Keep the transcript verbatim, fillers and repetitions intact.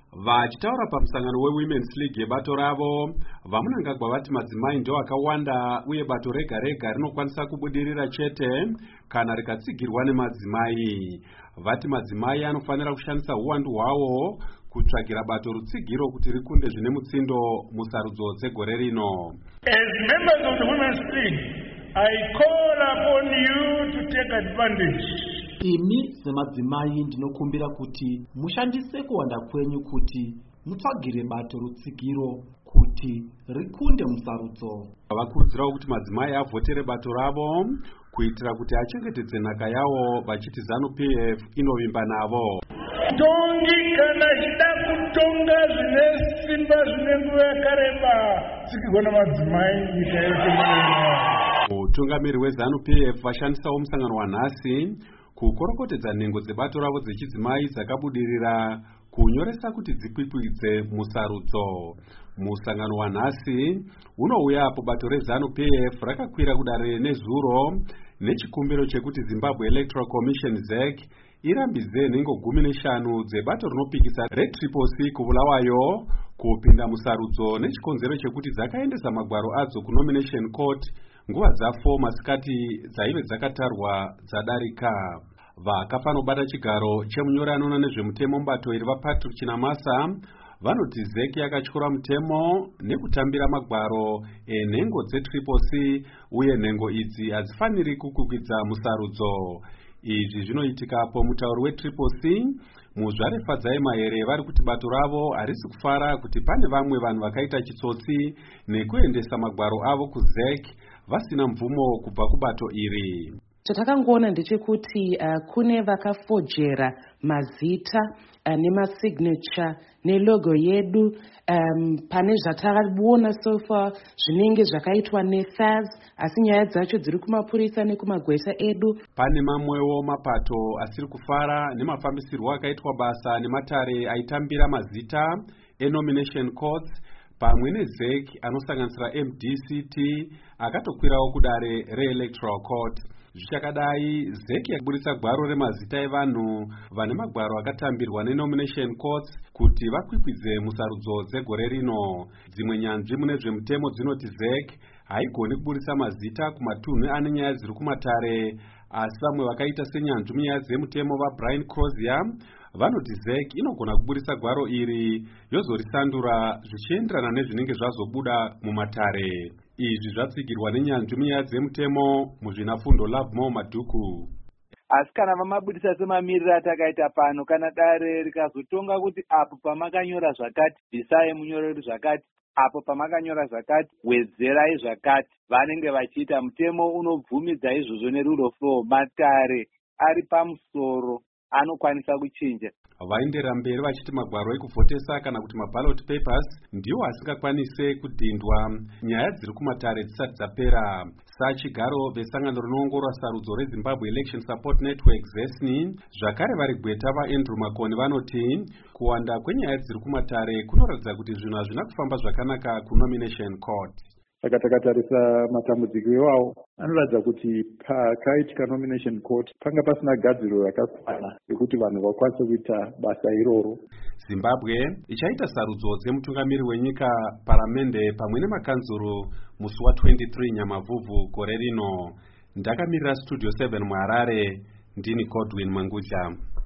Vachitaura pamusangano weWomen's League yebato ravo, vamunangagwa vati madzimai ndio akawanda uye bato rega rega rinokwanisa kubudirira chete kana rikatsigirwa nemadzimai. Vati madzimai anofanira kushandisa uwandu hwavo kutsvagira bato rutsigiro kuti rikunde zvine mutsindo musarudzo dzegore rino. As members of the Women's League, I call upon you to take advantage. Imi semadzimai ndinokumbira kuti mushandise kuwanda kwenyu kuti mutsvagire bato rutsigiro kuti rikunde musarudzo. Vakurudzirawo kuti madzimai avhotere bato ravo kuitira kuti achengetedze nhaka yawo vachiti ZANU-P F inovimba navo. Tongi kana chida kutonga zvine simba zvine nguva yakareba tsigirwa namadzimai nyika yese muno. Mutungamiri weZANU-P F vashandisawo musangano wanhasi kukorokotedza nhengo dzebato ravo dzechidzimai dzakabudirira kunyoresa kuti dzikwikwidze musarudzo. Musangano wanhasi unouya apo bato reZANU-P F rakakwira kudare nezuro nechikumbiro chekuti Zimbabwe Electoral Commission Z E C irambidze nhengo gumi neshanu dzebato rinopikisa reTriple C kubulawayo kupinda musarudzo nechikonzero chekuti dzakaendesa magwaro adzo kunomination court nguva dzafo masikati dzaive dzakatarwa dzadarika. Vakafanobata chigaro chemunyori anoona nezvemutemo mubato iri vaPatrick Chinamasa vanoti Z E C yakatyora mutemo nekutambira magwaro enhengo dzeTriple C uye nhengo idzi hadzifaniri kukwikwidza musarudzo. Izvi zvinoitika po mutauri weTriple C muzvare Fadzai Mahere vari kuti bato ravo harisi kufara kuti pane vamwe vanhu vakaita chitsotsi nekuendesa magwaro avo kuZ E C vasina mvumo kubva kubato iri. Chatakangoona ndechekuti uh, kune vakafojera mazita uh, nemasignature nelogo yedu um, pane zvatakaona so far zvinenge zvakaitwa neF A S, asi nyaya dzacho dziri kumapurisa nekumagweta edu. Pane mamwewo mapato asiri kufara nemafambisirwo akaitwa basa nematare aitambira mazita enomination courts pamwe neZ E C anosanganisira M D C T akatokwirawo kudare reElectoral Court. Zvichakadai Z E C yaburitsa gwaro remazita evanhu vane magwaro akatambirwa nenomination courts kuti vakwikwidze musarudzo dzegore rino. Dzimwe nyanzvi mune zvemutemo dzinoti Z E C haigoni kuburitsa mazita kumatunhu ane nyaya dziri kumatare, asi vamwe vakaita senyanzvi munyaya dzemutemo vaBrian Crozier vanoti Z E C inogona kuburitsa gwaro iri yozorisandura zvichienderana nezvinenge zvazobuda mumatare. Izvi zvatsigirwa nenyanzvi munyaya dzemutemo muzvinafundo Lovemore Madhuku. Asi kana vamabudisa semamiriro atakaita pano, kana dare rikazotonga kuti apo pamakanyora zvakati bvisai munyoreri zvakati, apo pamakanyora zvakati wedzerai zvakati, vanenge vachiita mutemo unobvumidza izvozvo nerule of law, matare ari pamusoro anokwanisa kuchinja. Vaendera mberi vachiti magwaro ekuvhotesa kana kuti maballot papers ndiwo asingakwanise kudhindwa nyaya dziri kumatare dzisati dzapera. Sachigaro vesangano rinoongorora sarudzo reZimbabwe Election Support Network Z E S N I zvakare vari gweta vaAndrew Makoni vanoti kuwanda kwenyaya dziri kumatare kunoratidza kuti zvinhu hazvina kufamba zvakanaka kunomination court. Saka takatarisa matambudziko iwawo anoratidza kuti pakaitika nomination court panga pasina gadziro yakakwana yekuti vanhu vakwanise kuita basa iroro. Zimbabwe ichaita sarudzo dzemutungamiri wenyika, paramende pamwe nemakanzuru musi wa23 Nyamavhuvhu gore rino. Ndakamirira Studio seven muHarare, ndini Godwin Mangudya.